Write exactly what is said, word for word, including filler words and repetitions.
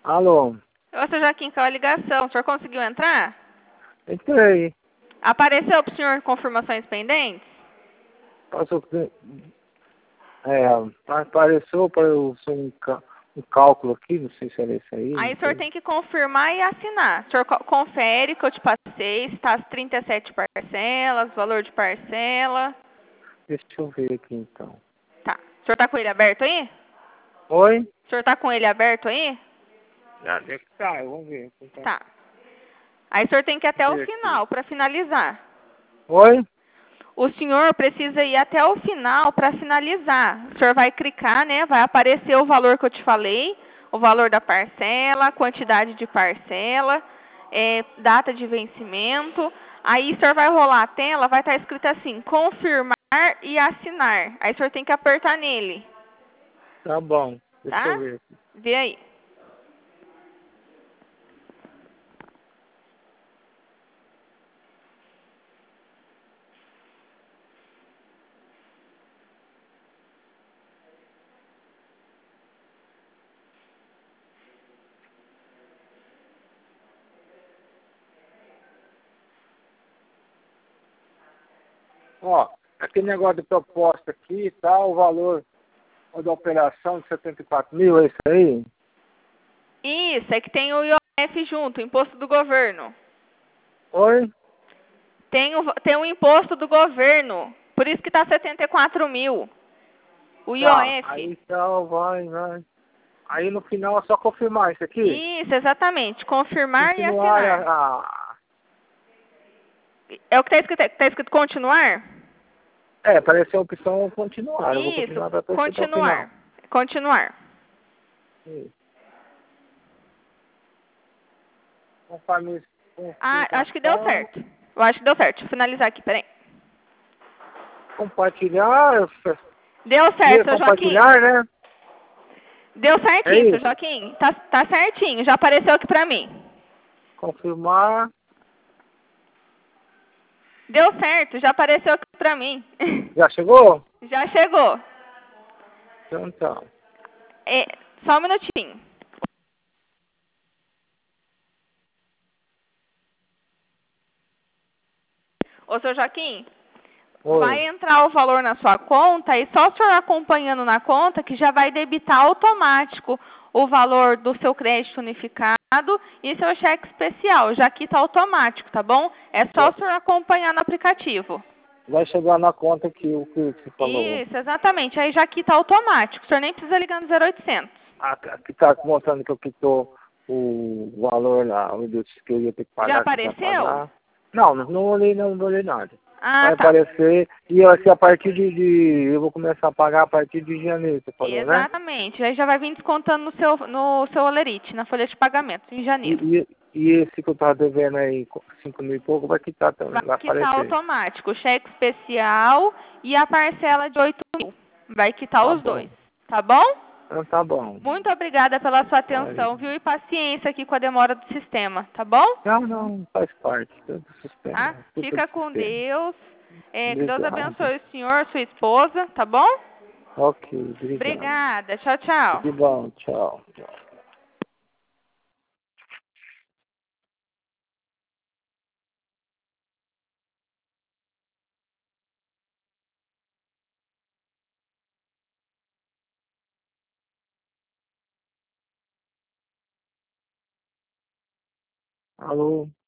Alô, Ô, seu Joaquim, caiu a ligação. O senhor conseguiu entrar? entrei. Apareceu para o senhor confirmações pendentes? Passou, é, apareceu para eu ser um, cá- um cálculo aqui, não sei se era isso aí, Aí não o senhor sei. tem que confirmar e assinar. O senhor co- confere que eu te passei, está as trinta e sete parcelas, valor de parcela. Deixa eu ver aqui então. Tá. O senhor tá com ele aberto aí? Oi? O senhor tá com ele aberto aí? Ah, deve estar, vamos ver. Vou tentar Tá. Aí o senhor tem que ir até o ver aqui. final para finalizar. Oi? O senhor precisa ir até o final para finalizar. O senhor vai clicar, né? Vai aparecer o valor que eu te falei, o valor da parcela, quantidade de parcela, é, data de vencimento. Aí o senhor vai rolar a tela, vai estar escrito assim, confirmar e assinar. Aí o senhor tem que apertar nele, Tá bom, deixa eu tá? ver. Vê aí. Ó, aquele negócio de proposta aqui, tá, o valor da operação de setenta e quatro mil, é isso aí? Isso, é que tem o I O F junto, Imposto do Governo. Oi? Tem o, tem o imposto do governo. Por isso que está setenta e quatro mil. O Tá, I O F. aí então vai, vai. Aí no final é só confirmar isso aqui. Isso, exatamente. Confirmar e Continuar assinar. a, a- É o que está escrito, tá escrito continuar? É, apareceu a opção continuar. Eu vou Isso, continuar para torcer até o final. continuar. Continuar. Isso. Conforme Ah, acho que deu confirmação, certo. Eu acho que deu certo. Deixa eu finalizar aqui, peraí. compartilhar, Deu e certo, seu Joaquim. compartilhar, né? Deu É certinho, seu isso. Joaquim. Tá, tá certinho, já apareceu aqui pra mim. Confirmar. Deu certo, já apareceu aqui pra mim. Já chegou? Já chegou. Então tá. É, só um minutinho. Ô, seu Joaquim, Oi. vai entrar o valor na sua conta e só o senhor acompanhando na conta que já vai debitar automático o valor do seu crédito unificado e seu cheque especial. Já quita automático, tá bom? É só Vai o senhor acompanhar no aplicativo. vai chegar na conta que o que você falou. Isso, exatamente. Aí já quita automático. O senhor nem precisa ligar no zero oitocentos. Aqui tá mostrando que eu quitou o valor lá, o do que eu ia ter que Já pagar, que já apareceu? pagar. Não, não não olhei, não, não olhei nada. Ah, Vai tá. aparecer e eu, assim, a partir de, de. Eu vou começar a pagar a partir de janeiro, você falou, né? Exatamente. Aí já vai vir descontando no seu, no seu olerite, na folha de pagamento, em E, janeiro. e, e esse que eu tava devendo aí, cinco mil e pouco, vai quitar Vai também, vai quitar aparecer. automático, o cheque especial e a parcela de oito mil. Vai quitar Tá os bom. dois. Tá bom? Então tá bom. Muito obrigada pela sua Aí. atenção, viu? E paciência aqui com a demora do sistema, tá bom? Não, não, faz parte do sistema. Tá? Culpa do Fica com sistema. Deus. É, que Deus Obrigado. abençoe o senhor, sua esposa, tá bom? Ok, obrigado. Obrigada. Tchau, tchau. Tudo bom, tchau. Tchau. Alô?